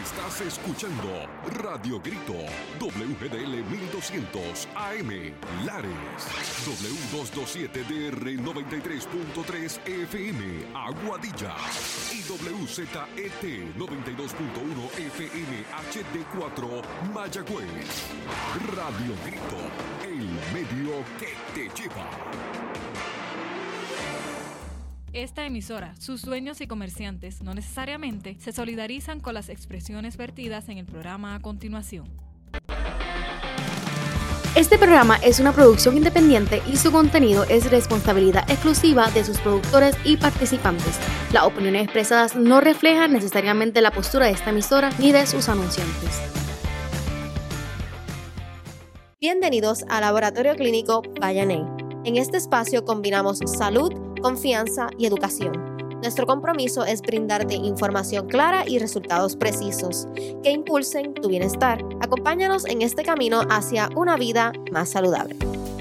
Estás escuchando Radio Grito, WGDL 1200 AM, Lares, W227DR 93.3 FM, Aguadilla, y WZET 92.1 FM HD4, Mayagüez. Radio Grito, el medio que te lleva. Esta emisora, sus dueños y comerciantes no necesariamente se solidarizan con las expresiones vertidas en el programa a continuación. Este programa es una producción independiente y su contenido es responsabilidad exclusiva de sus productores y participantes. Las opiniones expresadas no reflejan necesariamente la postura de esta emisora ni de sus anunciantes. Bienvenidos al Laboratorio Clínico Vayaney. En este espacio combinamos salud, confianza y educación. Nuestro compromiso es brindarte información clara y resultados precisos que impulsen tu bienestar. Acompáñanos en este camino hacia una vida más saludable.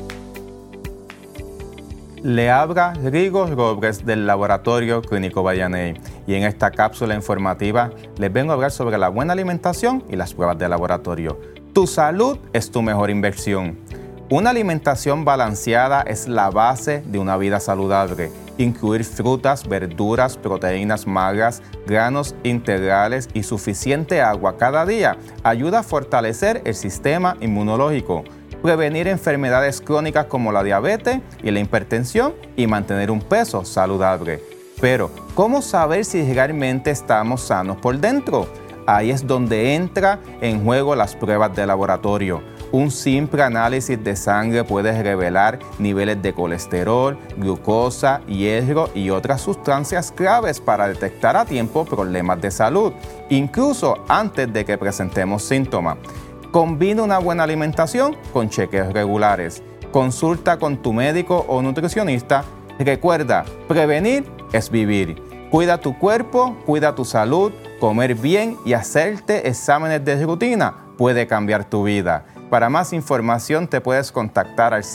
Le habla Rigo Robles del Laboratorio Clínico Vayaney y en esta cápsula informativa les vengo a hablar sobre la buena alimentación y las pruebas de laboratorio. Tu salud es tu mejor inversión. Una alimentación balanceada es la base de una vida saludable. Incluir frutas, verduras, proteínas magras, granos integrales y suficiente agua cada día ayuda a fortalecer el sistema inmunológico, prevenir enfermedades crónicas como la diabetes y la hipertensión y mantener un peso saludable. Pero, ¿cómo saber si realmente estamos sanos por dentro? Ahí es donde entra en juego las pruebas de laboratorio. Un simple análisis de sangre puede revelar niveles de colesterol, glucosa, hierro y otras sustancias claves para detectar a tiempo problemas de salud, incluso antes de que presentemos síntomas. Combina una buena alimentación con chequeos regulares. Consulta con tu médico o nutricionista. Recuerda, prevenir es vivir. Cuida tu cuerpo, cuida tu salud, comer bien y hacerte exámenes de rutina puede cambiar tu vida. Para más información te puedes contactar al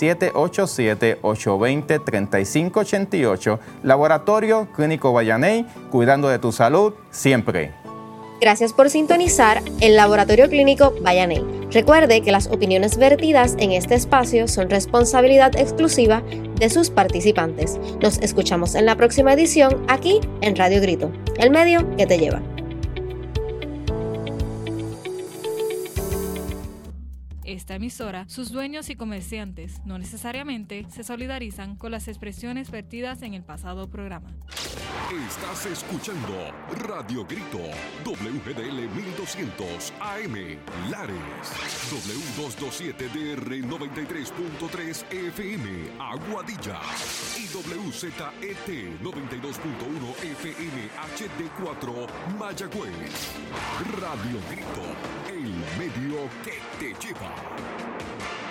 787-820-3588, Laboratorio Clínico Vayaney, cuidando de tu salud siempre. Gracias por sintonizar el Laboratorio Clínico Vayaney. Recuerde que las opiniones vertidas en este espacio son responsabilidad exclusiva de sus participantes. Nos escuchamos en la próxima edición aquí en Radio Grito, el medio que te lleva. Esta emisora, sus dueños y comerciantes no necesariamente se solidarizan con las expresiones vertidas en el pasado programa. Estás escuchando Radio Grito, WGDL 1200 AM, Lares, W227DR 93.3 FM, Aguadilla, y WZET 92.1 FM HD4, Mayagüez. Radio Grito, el medio que te lleva.